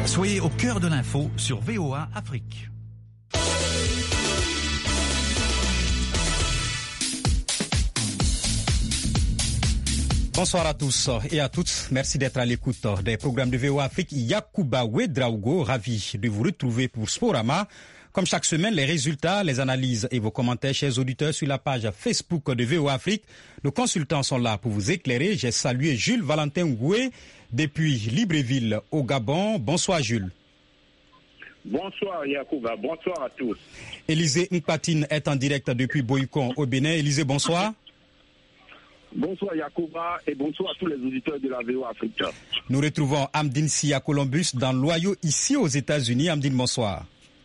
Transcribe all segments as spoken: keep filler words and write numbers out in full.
Soyez au cœur de l'info sur V O A Afrique. Bonsoir à tous et à toutes. Merci d'être à l'écoute des programmes de V O A Afrique. Yacouba Ouedraogo, ravi de vous retrouver pour Sporama. Comme chaque semaine, les résultats, les analyses et vos commentaires, chers auditeurs, sur la page Facebook de V O A Afrique. Nos consultants sont là pour vous éclairer. J'ai salué Jules Valentin Ngoué depuis Libreville au Gabon. Bonsoir Jules. Bonsoir Yacouba, bonsoir à tous. Élisée Mpatine est en direct depuis Boycon au Bénin. Élisée, bonsoir. Bonsoir Yacouba et bonsoir à tous les auditeurs de la V O A Afrique. Nous retrouvons Amdine Sia Columbus dans l'Ohio ici aux États-Unis. Amdine, bonsoir.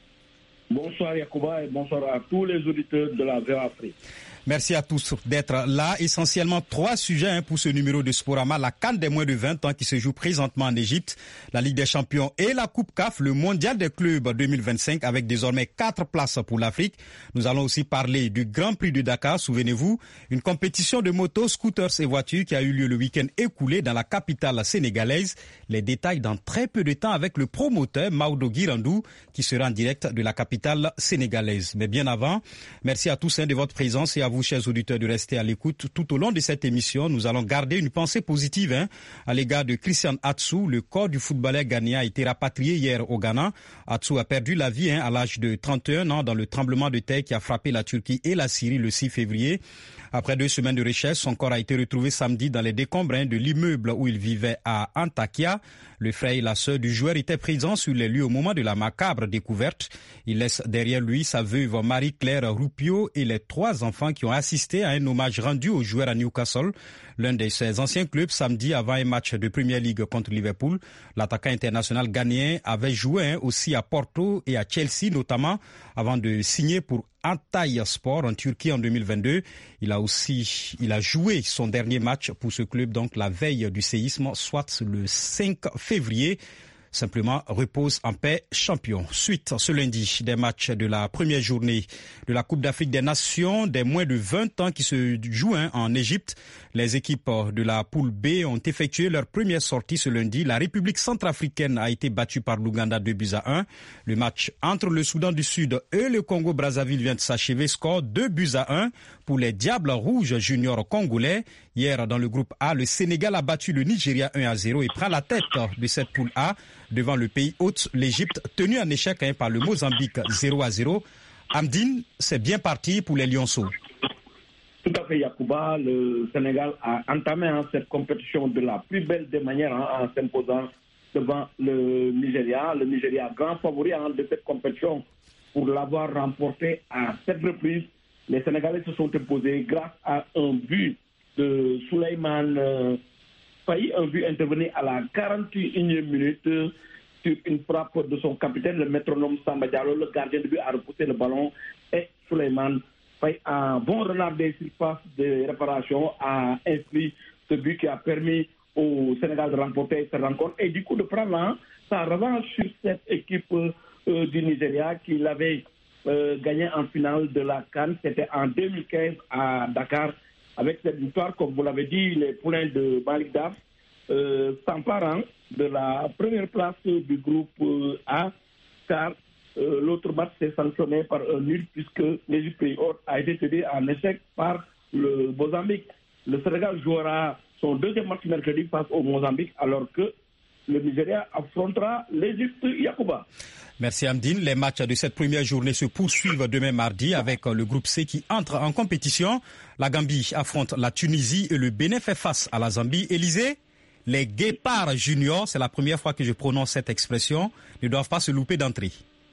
Bonsoir Yacouba et bonsoir à tous les auditeurs de la V O A Afrique. Merci à tous d'être là. Essentiellement trois sujets hein, pour ce numéro de Sporama. La CAN des moins de vingt ans qui se joue présentement en Égypte, la Ligue des Champions et la Coupe C A F, le Mondial des clubs deux mille vingt-cinq avec désormais quatre places pour l'Afrique. Nous allons aussi parler du Grand Prix de Dakar, souvenez-vous, une compétition de motos, scooters et voitures qui a eu lieu le week-end écoulé dans la capitale sénégalaise. Les détails dans très peu de temps avec le promoteur Maodo Guirandou qui sera en direct de la capitale sénégalaise. Mais bien avant, merci à tous hein, de votre présence et à vous, chers auditeurs, de rester à l'écoute. Tout au long de cette émission, nous allons garder une pensée positive hein, à l'égard de Christian Atsu. Le corps du footballeur ghanéen a été rapatrié hier au Ghana. Atsu a perdu la vie hein, à l'âge de trente et un ans dans le tremblement de terre qui a frappé la Turquie et la Syrie le six février. Après deux semaines de recherche, son corps a été retrouvé samedi dans les décombres hein, de l'immeuble où il vivait à Antakya. Le frère et la sœur du joueur étaient présents sur les lieux au moment de la macabre découverte. Il laisse derrière lui sa veuve Marie-Claire Rupio et les trois enfants qui ont assisté à un hommage rendu au joueur à Newcastle, l'un de ses anciens clubs, samedi avant un match de Premier League contre Liverpool. L'attaquant international ghanéen avait joué hein, aussi à Porto et à Chelsea notamment avant de signer pour Antalya Sport en Turquie en deux mille vingt-deux. Il a aussi, il a joué son dernier match pour ce club donc la veille du séisme, soit le cinq février. Simplement, repose en paix, champion. Suite ce lundi des matchs de la première journée de la Coupe d'Afrique des Nations des moins de vingt ans qui se jouent hein, en Égypte. Les équipes de la poule B ont effectué leur première sortie ce lundi. La République centrafricaine a été battue par l'Ouganda deux buts à un. Le match entre le Soudan du Sud et le Congo-Brazzaville vient de s'achever. Score deux buts à un pour les Diables Rouges juniors congolais. Hier, dans le groupe A, le Sénégal a battu le Nigeria un à zéro et prend la tête de cette poule A devant le pays hôte, l'Égypte, tenu en échec hein, par le Mozambique zéro à zéro. Amdine, c'est bien parti pour les Lionceaux. Tout à fait, Yacouba. Le Sénégal a entamé hein, cette compétition de la plus belle des manières hein, en s'imposant devant le Nigeria. Le Nigeria, grand favori hein, de cette compétition pour l'avoir remporté à sept reprises. Les Sénégalais se sont imposés grâce à un but de Souleymane euh, Faye, un but intervenu à la quarante et unième minute euh, sur une frappe de son capitaine, le métronome Samba Diallo. Le gardien de but a repoussé le ballon et Souleymane Faye, un bon renard des surfaces de réparation, a inscrit ce but qui a permis au Sénégal de remporter cette rencontre et du coup de prendre hein, sa revanche sur cette équipe euh, du Nigeria qui l'avait euh, gagné en finale de la CAN. C'était en deux mille quinze à Dakar. Avec cette victoire, comme vous l'avez dit, les poulains de Malik Daf euh, s'emparent de la première place du groupe euh, A, car euh, l'autre match s'est sanctionné par un nul puisque l'Égypte pays hôte a été cédé en échec par le Mozambique. Le Sénégal jouera son deuxième match mercredi face au Mozambique, alors que le Nigeria affrontera l'Égypte. Yacouba. Merci Amdine. Les matchs de cette première journée se poursuivent demain mardi avec le groupe C qui entre en compétition. La Gambie affronte la Tunisie et le Bénin fait face à la Zambie. Élysée, les Guépards juniors, c'est la première fois que je prononce cette expression, ne doivent pas se louper d'entrée.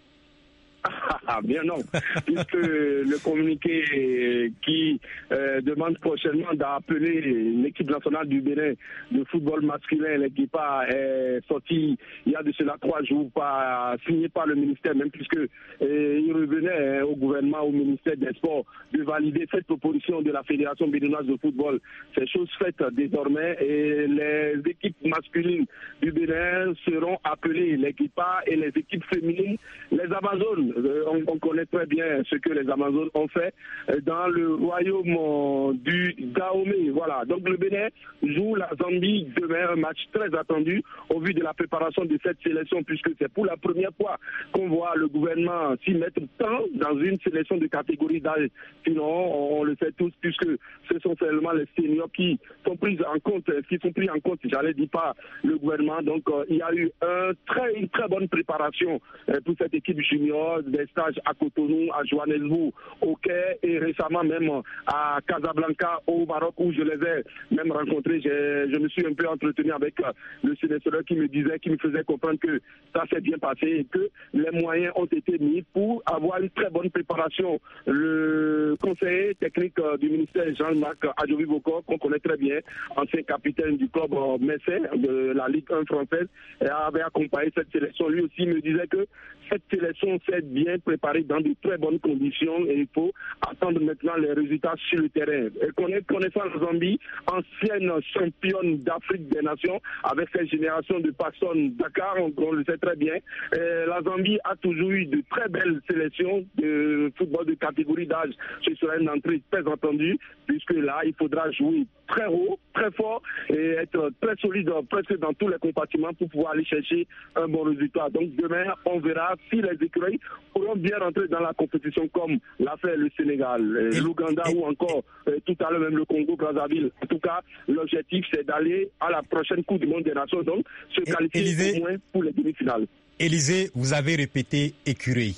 Ah, bien non, puisque le communiqué qui euh, demande prochainement d'appeler l'équipe nationale du Bénin de football masculin, l'équipe est sorti il y a de cela trois jours, pas signé par le ministère, même puisque euh, il revenait hein, au gouvernement, au ministère des Sports, de valider cette proposition de la Fédération béninoise de football. C'est chose faite désormais et les équipes masculines du Bénin seront appelées, l'équipe et les équipes féminines, les Amazones. Euh, on, on connaît très bien ce que les Amazones ont fait dans le royaume du Dahomey. Voilà, donc le Bénin joue la Zambie demain, un match très attendu au vu de la préparation de cette sélection, puisque c'est pour la première fois qu'on voit le gouvernement s'y mettre tant dans une sélection de catégorie d'âge. Sinon, on, on le sait tous, puisque ce sont seulement les seniors qui sont pris en compte, qui sont pris en compte, j'allais dire pas le gouvernement. Donc, euh, il y a eu un très, une très bonne préparation euh, pour cette équipe junior, des stages à Cotonou, à Johannesburg, au Caire et récemment même à Casablanca au Maroc où je les ai même rencontrés. J'ai, je me suis un peu entretenu avec euh, le sélectionneur qui me disait, qui me faisait comprendre que ça s'est bien passé et que les moyens ont été mis pour avoir une très bonne préparation. Le conseiller technique euh, du ministère Jean-Marc Adjovi-Bokor, qu'on connaît très bien, ancien capitaine du club euh, Messin de la Ligue un française, avait accompagné cette sélection. Lui aussi me disait que cette sélection s'est bien préparée dans de très bonnes conditions et il faut attendre maintenant les résultats sur le terrain. Et connaissant la Zambie, ancienne championne d'Afrique des Nations, avec cette génération de personnes Dakar, on, on le sait très bien, et la Zambie a toujours eu de très belles sélections de football de catégorie d'âge. Ce sera une entrée très entendue, puisque là, il faudra jouer très haut, très fort et être très solide presque dans tous les compartiments pour pouvoir aller chercher un bon résultat. Donc demain, on verra si les écureuils pourront bien rentrer dans la compétition comme l'a fait le Sénégal, l'Ouganda ou encore euh, tout à l'heure même le Congo-Brazzaville. En tout cas, l'objectif c'est d'aller à la prochaine Coupe du Monde des Nations, donc se qualifier Élisée, au moins pour les demi-finales. Élisée, vous avez répété écureuil.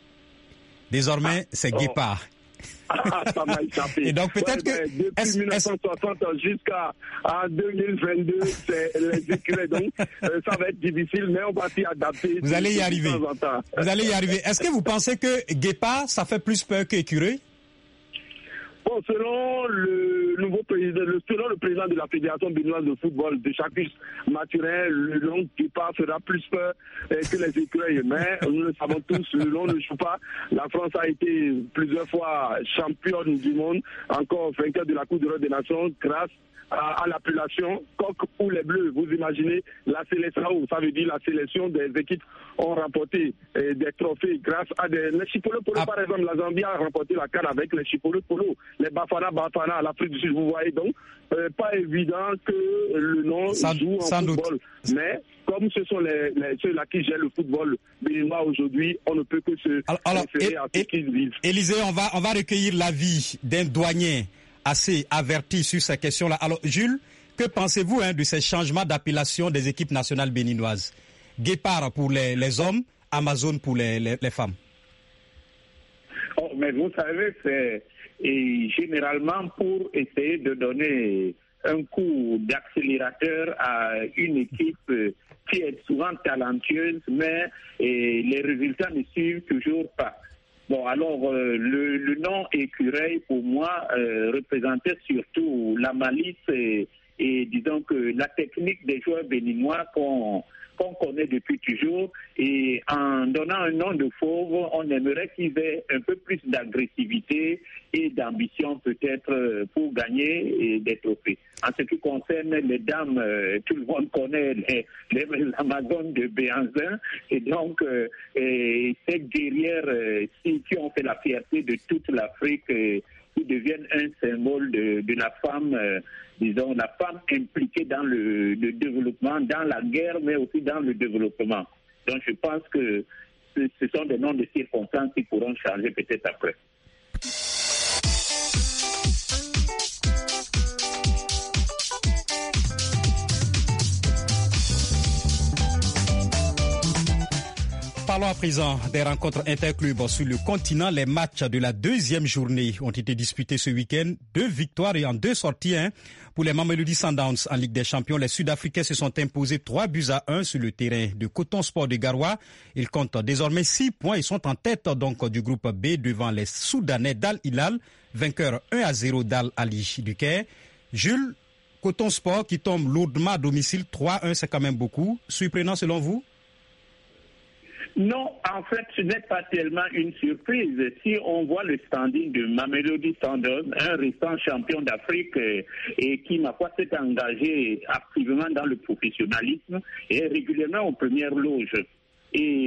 Désormais, ah, c'est oh. Guépard. Ah, ça m'a échappé. Et donc peut-être ouais, que... Depuis mille neuf cent soixante jusqu'à deux mille vingt-deux, c'est les écureuils. Donc euh, ça va être difficile, mais on va s'y adapter. Vous allez y arriver. Vous allez y arriver. Est-ce que vous pensez que Guépard, ça fait plus peur qu'écureuil? Bon, selon le nouveau président, selon le président de la Fédération béninoise de football, de Chacus Mathurin, le long départ fera plus peur euh, que les écureuils. Mais nous le savons tous, le long ne joue pas. La France a été plusieurs fois championne du monde, encore vainqueur de la Coupe d'Europe des Nations grâce à, à l'appellation coq ou les bleus. Vous imaginez la sélection, ça veut dire la sélection des équipes ont remporté euh, des trophées grâce à des... Les Chipolo Polo, ah. par exemple, la Zambie a remporté la CAN avec les Chipolo Polo, les Bafana Bafana à l'Afrique du Sud, vous voyez donc, euh, pas évident que le nom sans, joue en sans football. Doute. Mais comme ce sont les, les, ceux-là qui gèrent le football béninois aujourd'hui, on ne peut que se alors, alors, référer et, à ce qu'ils vivent. Élisée, on va, on va recueillir l'avis d'un douanier assez averti sur ces questions-là. Alors, Jules, que pensez-vous hein, de ces changements d'appellation des équipes nationales béninoises? Guépard pour les, les hommes, Amazon pour les, les, les femmes. Oh, mais vous savez, c'est et généralement pour essayer de donner un coup d'accélérateur à une équipe qui est souvent talentueuse, mais et les résultats ne suivent toujours pas. Bon, alors, euh, le, le nom écureuil, pour moi, euh, représentait surtout la malice et, et disons que la technique des joueurs béninois qu'on qu'on connaît depuis toujours. Et en donnant un nom de fauve, on aimerait qu'ils aient un peu plus d'agressivité et d'ambition peut-être pour gagner des trophées. En ce qui concerne les dames, euh, tout le monde connaît les, les Amazones de Béhanzin. Et donc, euh, et ces guerrières euh, qui, qui ont fait la fierté de toute l'Afrique, euh, qui deviennent un symbole de, de la femme, euh, disons, la femme impliquée dans le, le développement, dans la guerre, mais aussi dans le développement. Donc, je pense que ce, ce sont des noms de circonstances qui pourront changer peut-être après. Parlons à présent des rencontres interclubs sur le continent. Les matchs de la deuxième journée ont été disputés ce week-end. Deux victoires et en deux sorties. Hein. Pour les Mamelodi Sundowns en Ligue des Champions, les Sud-Africains se sont imposés trois buts à un sur le terrain de Coton Sport de Garoua. Ils comptent désormais six points. Ils sont en tête donc du groupe B devant les Soudanais d'Al Hilal, vainqueur un à zéro d'Al Ali du Caire. Jules, Coton Sport qui tombe lourdement à domicile trois à un, c'est quand même beaucoup. Surprenant selon vous? Non, en fait, ce n'est pas tellement une surprise. Si on voit le standing de Mamelodi Sundowns, un récent champion d'Afrique euh, et qui, ma foi, s'est engagé activement dans le professionnalisme et régulièrement aux premières loges. Et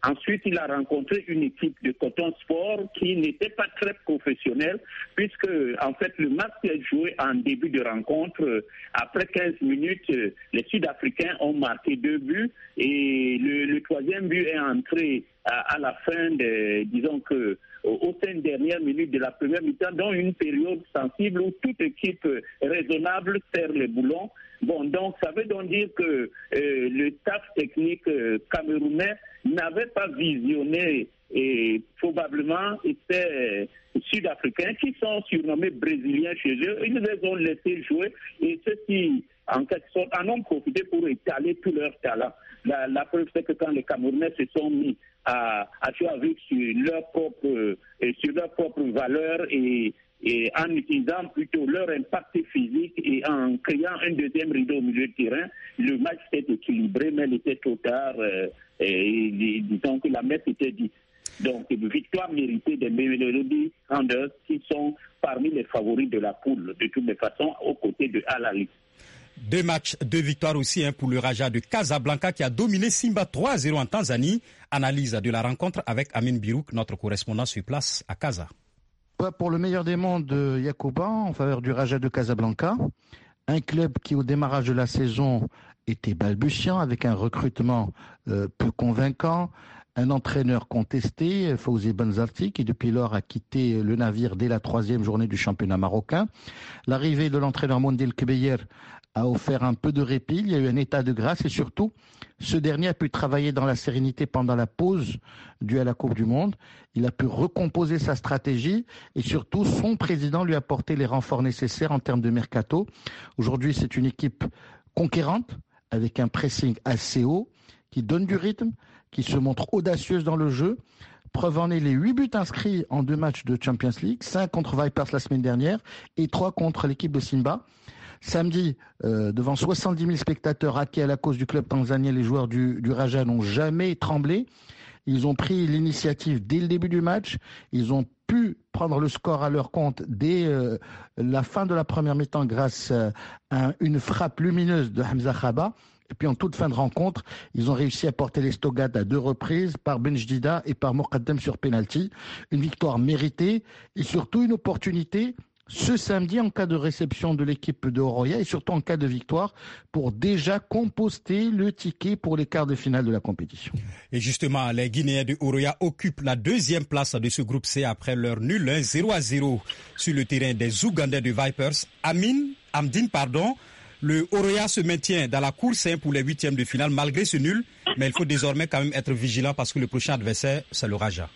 Ensuite, il a rencontré une équipe de Coton Sport qui n'était pas très professionnelle, puisque en fait le match est joué en début de rencontre. Après quinze minutes, les Sud-Africains ont marqué deux buts et le, le troisième but est entré à, à la fin de, disons que aux cinq dernières minutes de la première mi-temps, dans une période sensible où toute équipe raisonnable serre les boulons. Bon, donc ça veut donc dire que euh, le staff technique euh, camerounais n'avait pas visionné et probablement ces Sud-Africains qui sont surnommés Brésiliens chez eux. Ils les ont laissés jouer et ceux-ci, en quelque sorte, en ont profité pour étaler tout leur talent. La, la preuve, c'est que quand les Camerounais se sont mis à, à jouer avec sur leur propre, euh, sur leur propre valeur et et en utilisant plutôt leur impact physique et en créant un deuxième rideau au milieu de terrain, le match s'est équilibré, mais il était trop tard euh, et, et disons que la messe était dite. Donc, une victoire méritée des Mamelodi Sundowns qui sont parmi les favoris de la poule, de toutes les façons, aux côtés de Al Ahly. Deux matchs, deux victoires aussi hein, pour le Raja de Casablanca qui a dominé Simba trois à zéro en Tanzanie. Analyse de la rencontre avec Amin Birouk, notre correspondant sur place à Casa. Pour le meilleur des mondes, Yacouba, en faveur du Raja de Casablanca, un club qui au démarrage de la saison était balbutiant avec un recrutement euh, peu convaincant, un entraîneur contesté, Fawzi Benzarti, qui depuis lors a quitté le navire dès la troisième journée du championnat marocain. L'arrivée de l'entraîneur Mondel Kebeyer a offert un peu de répit, il y a eu un état de grâce et surtout, ce dernier a pu travailler dans la sérénité pendant la pause due à la Coupe du Monde. Il a pu recomposer sa stratégie et surtout, son président lui a apporté les renforts nécessaires en termes de mercato. Aujourd'hui, c'est une équipe conquérante avec un pressing assez haut qui donne du rythme, qui se montre audacieuse dans le jeu. Preuve en est les huit buts inscrits en deux matchs de Champions League, cinq contre Vipers la semaine dernière et trois contre l'équipe de Simba. Samedi, euh, devant soixante-dix mille spectateurs acquis à la cause du club tanzanien, les joueurs du, du Raja n'ont jamais tremblé. Ils ont pris l'initiative dès le début du match. Ils ont pu prendre le score à leur compte dès euh, la fin de la première mi-temps grâce euh, à une frappe lumineuse de Hamza Khaba. Et puis en toute fin de rencontre, ils ont réussi à porter les Stogad à deux reprises par Benjdida et par Mokaddem sur penalty. Une victoire méritée et surtout une opportunité ce samedi en cas de réception de l'équipe de Oroya et surtout en cas de victoire pour déjà composter le ticket pour les quarts de finale de la compétition. Et justement, les Guinéens de Oroya occupent la deuxième place de ce groupe C après leur nul un zéro à zéro sur le terrain des Ougandais de Vipers. Amin, Amdine, pardon, le Oroya se maintient dans la course pour les huitièmes de finale malgré ce nul, mais il faut désormais quand même être vigilant parce que le prochain adversaire, c'est le Raja.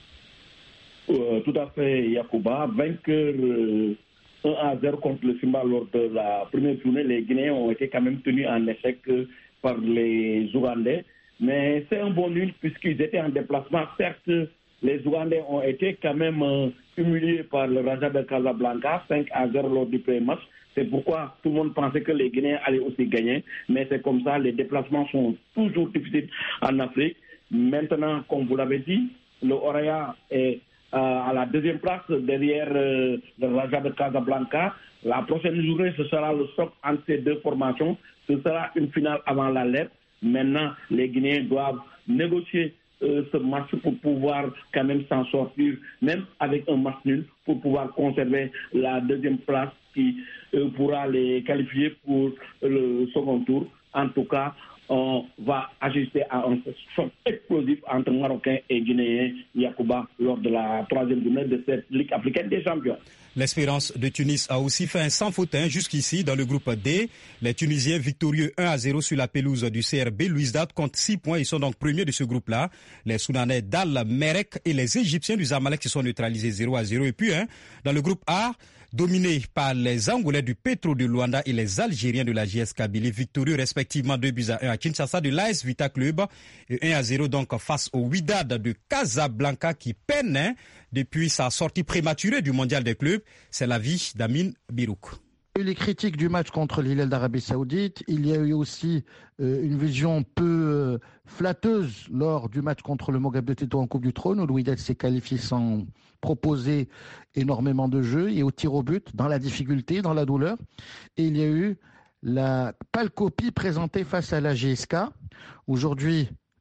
Euh, tout à fait, Yacouba. Vainqueur euh, un à zéro contre le Simba lors de la première journée. Les Guinéens ont été quand même tenus en échec euh, par les Ougandais. Mais c'est un bon nul puisqu'ils étaient en déplacement. Certes, les Ougandais ont été quand même euh, humiliés par le Raja de Casablanca, cinq à zéro lors du premier match. C'est pourquoi tout le monde pensait que les Guinéens allaient aussi gagner. Mais c'est comme ça, les déplacements sont toujours difficiles en Afrique. Maintenant, comme vous l'avez dit, le Oroya est euh, à la deuxième place derrière euh, le Raja de Casablanca. La prochaine journée, ce sera le choc entre ces deux formations. Ce sera une finale avant la lettre. Maintenant, les Guinéens doivent négocier euh, ce match pour pouvoir quand même s'en sortir, même avec un match nul, pour pouvoir conserver la deuxième place qui euh, pourra les qualifier pour le second tour. En tout cas, on va ajuster à un choc explosif entre Marocains et Guinéens, Yacouba, lors de la troisième journée de cette Ligue africaine des champions. L'Espérance de Tunis a aussi fait un sans faute hein, jusqu'ici dans le groupe D. Les Tunisiens victorieux un à zéro sur la pelouse du C R B Louisdad comptent six points. Ils sont donc premiers de ce groupe-là. Les Soudanais d'Al Merek et les Égyptiens du Zamalek se sont neutralisés zéro à zéro. Et puis, hein, dans le groupe A, dominé par les Angolais du Petro de Luanda et les Algériens de la J S Kabylie, victorieux respectivement deux buts à un à Kinshasa de l'A S Vita Club et un à zéro donc face au Wydad de Casablanca qui peine hein, depuis sa sortie prématurée du mondial des clubs. C'est l'avis d'Amin Birouk. Les critiques du match contre l'Hilal d'Arabie Saoudite, il y a eu aussi euh, une vision peu euh, flatteuse lors du match contre le Moghabe de Teto en Coupe du Trône où le Wydad s'est qualifié sans proposer énormément de jeux et au tir au but, dans la difficulté, dans la douleur. Et il y a eu la pâle copie présentée face à la G S K. Aujourd'hui,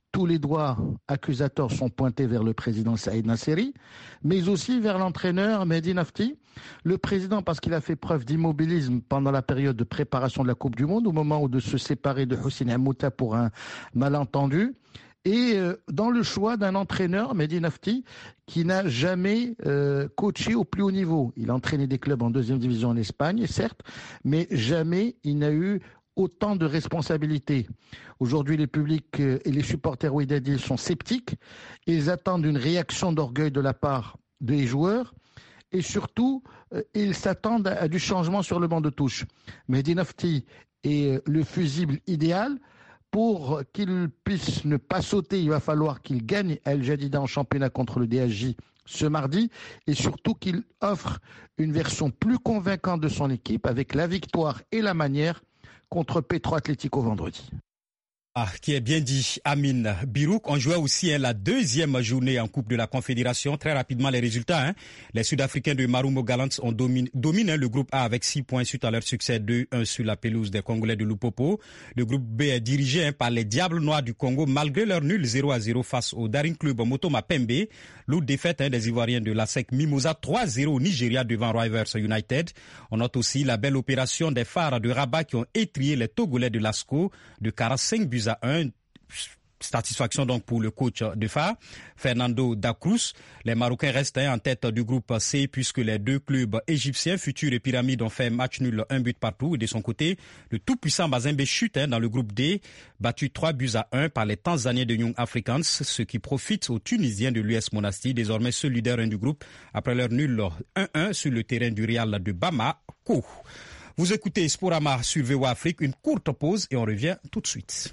tous les doigts accusateurs sont pointés vers le président Saïd Nasseri, mais aussi vers l'entraîneur Mehdi Nafti. Le président, parce qu'il a fait preuve d'immobilisme pendant la période de préparation de la Coupe du Monde, au moment où de se séparer de Hosseini Hamouta pour un malentendu. Et euh, dans le choix d'un entraîneur, Mehdi Nafti, qui n'a jamais euh, coaché au plus haut niveau. Il a entraîné des clubs en deuxième division en Espagne, certes, mais jamais il n'a eu autant de responsabilités. Aujourd'hui, les publics et les supporters Wydad sont sceptiques. Ils attendent une réaction d'orgueil de la part des joueurs. Et surtout, ils s'attendent à du changement sur le banc de touche. Mehdi Nafti est le fusible idéal. Pour qu'il puisse ne pas sauter, il va falloir qu'il gagne El Jadida en championnat contre le D S J ce mardi et surtout qu'il offre une version plus convaincante de son équipe avec la victoire et la manière contre Petro Atlético vendredi. Ah, qui est bien dit, Amine Birouk. On jouait aussi hein, la deuxième journée en Coupe de la Confédération. Très rapidement, les résultats. Hein. Les Sud-Africains de Marumo Gallants ont dominé, dominé hein, le groupe A avec six points suite à leur succès deux un sur la pelouse des Congolais de Lupopo. Le groupe B est dirigé hein, par les Diables Noirs du Congo malgré leur nul zéro à zéro face au Daring Club Motoma Pembe. L'autre défaite hein, des Ivoiriens de l'A S E C Mimosa trois zéro au Nigeria devant Rivers United. On note aussi la belle opération des Phares de Rabat qui ont étrié les Togolais de l'Asco de quarante-cinq buts à un. Satisfaction donc pour le coach de Phare, Fernando Dacruz. Les Marocains restent en tête du groupe C puisque les deux clubs égyptiens, Futur et Pyramide, ont fait match nul, un but partout. Et de son côté, le tout-puissant Mazembe chute dans le groupe D, battu trois buts à un par les Tanzaniens de Young Africans, ce qui profite aux Tunisiens de l'U S Monastir, désormais seul leader du groupe, après leur nul un un sur le terrain du Real de Bamako. Vous écoutez Sporama sur V O A Afrique, une courte pause et on revient tout de suite.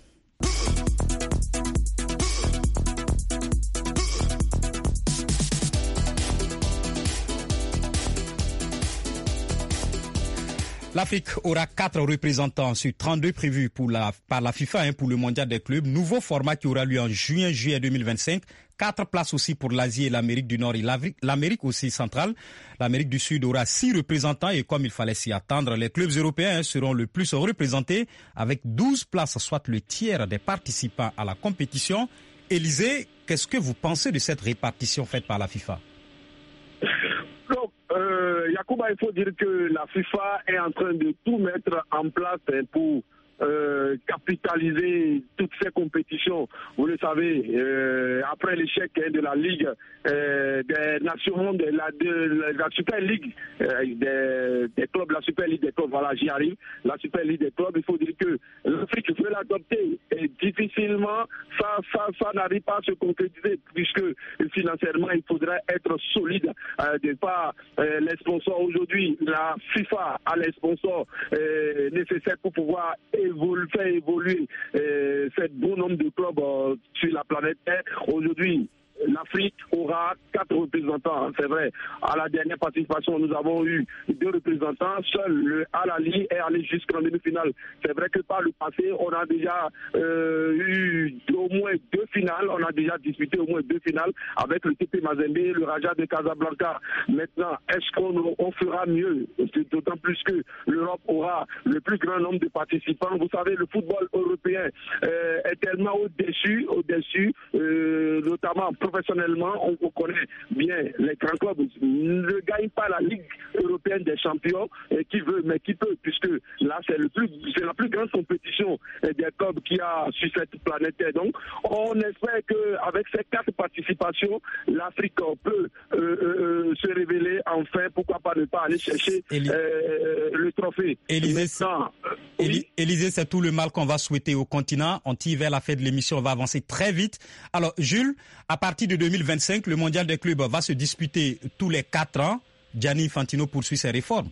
L'Afrique aura quatre représentants sur trente-deux prévus pour la, par la FIFA hein, pour le mondial des clubs. Nouveau format qui aura lieu en juin-juillet deux mille vingt-cinq. Quatre places aussi pour l'Asie et l'Amérique du Nord et l'Amérique aussi centrale. L'Amérique du Sud aura six représentants et comme il fallait s'y attendre, les clubs européens hein, seront le plus représentés avec douze places, soit le tiers des participants à la compétition. Élisée, qu'est-ce que vous pensez de cette répartition faite par la FIFA ? Euh, Yacouba, il faut dire que la FIFA est en train de tout mettre en place pour euh, capitaliser toutes ces compétitions. Vous le savez, euh, après l'échec hein, de la Ligue euh, des Nations, de la, de la Super League euh, des, des clubs, la Super League des clubs, voilà, j'y arrive, la Super League des clubs, il faut dire que l'Afrique veut l'adopter et difficilement ça, ça, ça n'arrive pas à se concrétiser puisque financièrement il faudrait être solide euh, de par euh, les sponsors. Aujourd'hui, la FIFA a les sponsors euh, nécessaires pour pouvoir évoluer, faire évoluer euh, ce bon nombre de clubs euh, sur la planète Terre. Aujourd'hui, l'Afrique aura quatre représentants, c'est vrai. À la dernière participation, nous avons eu deux représentants. Seul le Al-Ali est allé jusqu'en demi-finale. C'est vrai que par le passé, on a déjà euh, eu au moins deux finales. On a déjà disputé au moins deux finales avec le T P Mazembe, le Raja de Casablanca. Maintenant, est-ce qu'on on fera mieux? D'autant plus que l'Europe aura le plus grand nombre de participants. Vous savez, le football européen euh, est tellement au-dessus, au-dessus, euh, notamment professionnellement, on connaît bien les grands clubs ne gagnent pas la Ligue européenne des champions et qui veut, mais qui peut, puisque là c'est le plus, c'est la plus grande compétition des clubs qu'il y a sur cette planète. Donc, on espère qu'avec ces quatre participations, l'Afrique peut euh, euh, se révéler enfin, pourquoi pas ne pas aller chercher Élie... euh, le trophée. Élisée, c'est... Oui. Élisée, c'est tout le mal qu'on va souhaiter au continent. On tire vers la fin de l'émission, on va avancer très vite. Alors, Jules, à partir de deux mille vingt-cinq, le mondial des clubs va se disputer tous les quatre ans. Gianni Infantino poursuit ses réformes.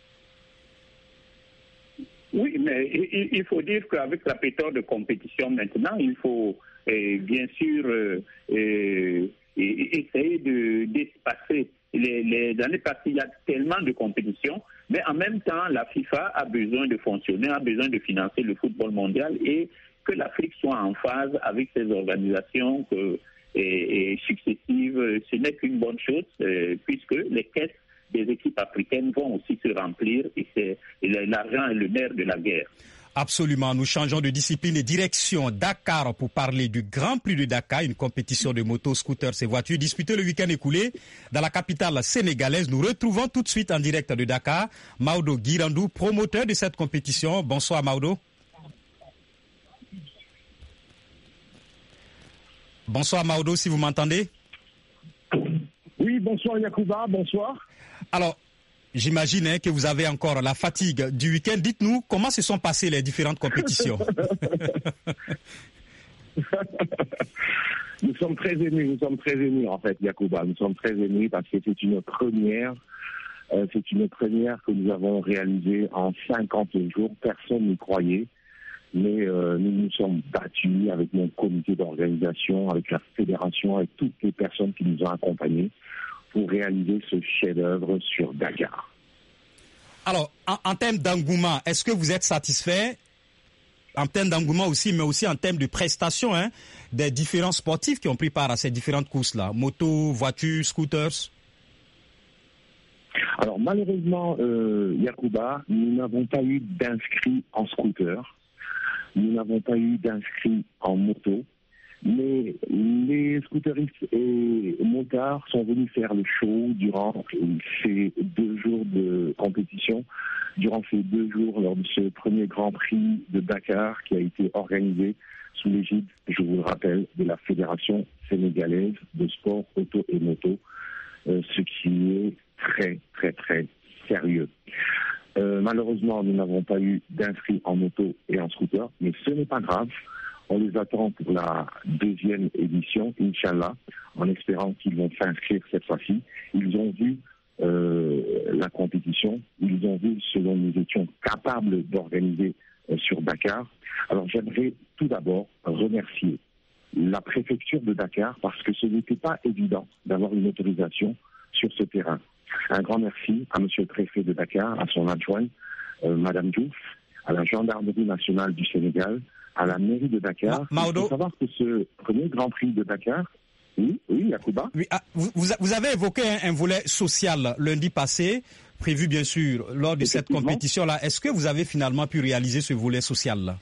Oui, mais il faut dire qu'avec la pléthore de compétition maintenant, il faut euh, bien sûr euh, euh, essayer de, d'espacer. Les, les, dans les parties, il y a tellement de compétitions, mais en même temps, la FIFA a besoin de fonctionner, a besoin de financer le football mondial et que l'Afrique soit en phase avec ces organisations que, et, et successives, ce n'est qu'une bonne chose, euh, puisque les caisses des équipes africaines vont aussi se remplir et, c'est, et l'argent est le nerf de la guerre. Absolument, nous changeons de discipline et direction Dakar pour parler du Grand Prix de Dakar, une compétition de motos, scooters et voitures disputée le week-end écoulé dans la capitale sénégalaise. Nous retrouvons tout de suite en direct de Dakar Maodo Guirandou, promoteur de cette compétition. Bonsoir Maodo. Bonsoir Maodo, si vous m'entendez. Oui, bonsoir Yacouba, bonsoir. Alors, j'imagine hein, que vous avez encore la fatigue du week-end. Dites-nous comment se sont passées les différentes compétitions. Nous sommes très émus, nous sommes très émus en fait, Yacouba. Nous sommes très émus parce que c'est une première, euh, c'est une première que nous avons réalisée en cinquante jours. Personne n'y croyait, mais euh, nous nous sommes battus avec mon comité d'organisation, avec la fédération, avec toutes les personnes qui nous ont accompagnés pour réaliser ce chef-d'œuvre sur Dakar. Alors, en, en termes d'engouement, est-ce que vous êtes satisfait? En termes d'engouement aussi, mais aussi en termes de prestations hein, des différents sportifs qui ont pris part à ces différentes courses-là, motos, voitures, scooters? Alors, malheureusement, euh, Yacouba, nous n'avons pas eu d'inscrits en scooter, nous n'avons pas eu d'inscrits en moto. Mais les scooteristes et motards sont venus faire le show durant ces deux jours de compétition, durant ces deux jours lors de ce premier Grand Prix de Dakar qui a été organisé sous l'égide, je vous le rappelle, de la Fédération sénégalaise de sport auto et moto, euh, ce qui est très, très, très sérieux. Euh, malheureusement, nous n'avons pas eu d'inscrits en moto et en scooter, mais ce n'est pas grave. On les attend pour la deuxième édition, Inch'Allah, en espérant qu'ils vont s'inscrire cette fois-ci. Ils ont vu euh, la compétition, ils ont vu ce dont nous étions capables d'organiser euh, sur Dakar. Alors j'aimerais tout d'abord remercier la préfecture de Dakar parce que ce n'était pas évident d'avoir une autorisation sur ce terrain. Un grand merci à monsieur le préfet de Dakar, à son adjoint, euh, madame Diouf, à la gendarmerie nationale du Sénégal, à la mairie de Dakar. Ma Maodo. Il faut savoir que ce premier Grand Prix de Dakar, oui, oui, Yacouba. Oui, ah, vous, vous avez évoqué un, un volet social lundi passé, prévu bien sûr lors de cette compétition-là. Est-ce que vous avez finalement pu réaliser ce volet social-là?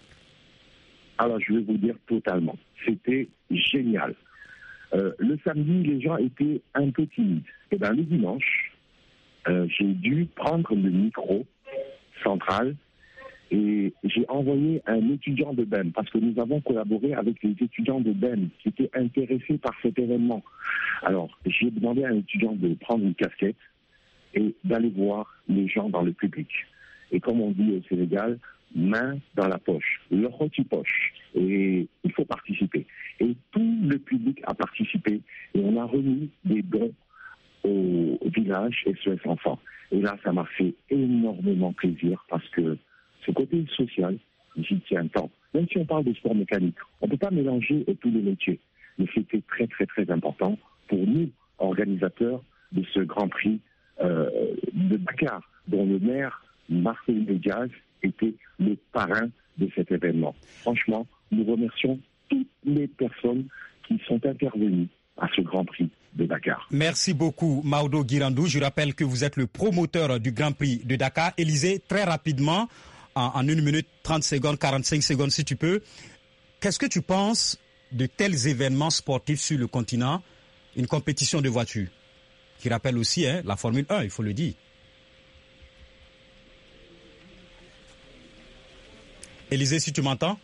Alors, je vais vous dire totalement. C'était génial. Euh, le samedi, les gens étaient un peu timides. Et bien, le dimanche, euh, j'ai dû prendre le micro central et j'ai envoyé un étudiant de B E M, parce que nous avons collaboré avec les étudiants de B E M qui étaient intéressés par cet événement. Alors, j'ai demandé à un étudiant de prendre une casquette et d'aller voir les gens dans le public. Et comme on dit au Sénégal, main dans la poche, le rôti poche. Et il faut participer. Et tout le public a participé et on a remis des dons au village S O S Enfants. Et là, ça m'a fait énormément plaisir parce que ce côté social, j'y tiens tant. Même si on parle de sport mécanique, on ne peut pas mélanger tous les métiers. Mais c'était très, très, très important pour nous, organisateurs de ce Grand Prix euh, de Dakar, dont le maire, Marcel Diaz, était le parrain de cet événement. Franchement, nous remercions toutes les personnes qui sont intervenues à ce Grand Prix de Dakar. Merci beaucoup, Maodo Guirandou. Je rappelle que vous êtes le promoteur du Grand Prix de Dakar. Élisée, très rapidement, en, en une minute, trente secondes, quarante-cinq secondes si tu peux, qu'est-ce que tu penses de tels événements sportifs sur le continent, une compétition de voitures, qui rappelle aussi hein, la Formule un, il faut le dire. Élisée, si tu m'entends?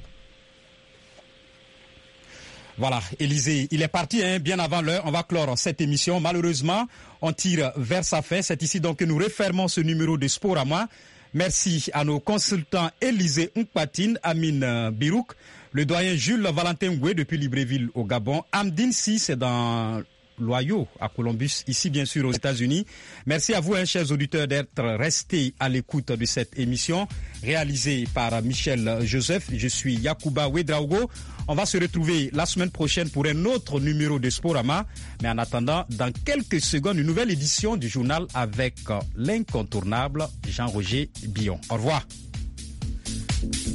Voilà, Élisée, il est parti hein, bien avant l'heure. On va clore cette émission. Malheureusement, on tire vers sa fin. C'est ici donc que nous refermons ce numéro de Sport à moi. Merci à nos consultants Élisée Nkpatine, Amine Birouk, le doyen Jules Valentin Ngoué depuis Libreville au Gabon, Amdine Si, c'est dans Loyau à Columbus, ici bien sûr aux États-Unis. Merci à vous, hein, chers auditeurs, d'être restés à l'écoute de cette émission réalisée par Michel Joseph. Je suis Yacouba Ouedraogo. On va se retrouver la semaine prochaine pour un autre numéro de Sporama. Mais en attendant, dans quelques secondes, une nouvelle édition du journal avec l'incontournable Jean-Roger Billon. Au revoir.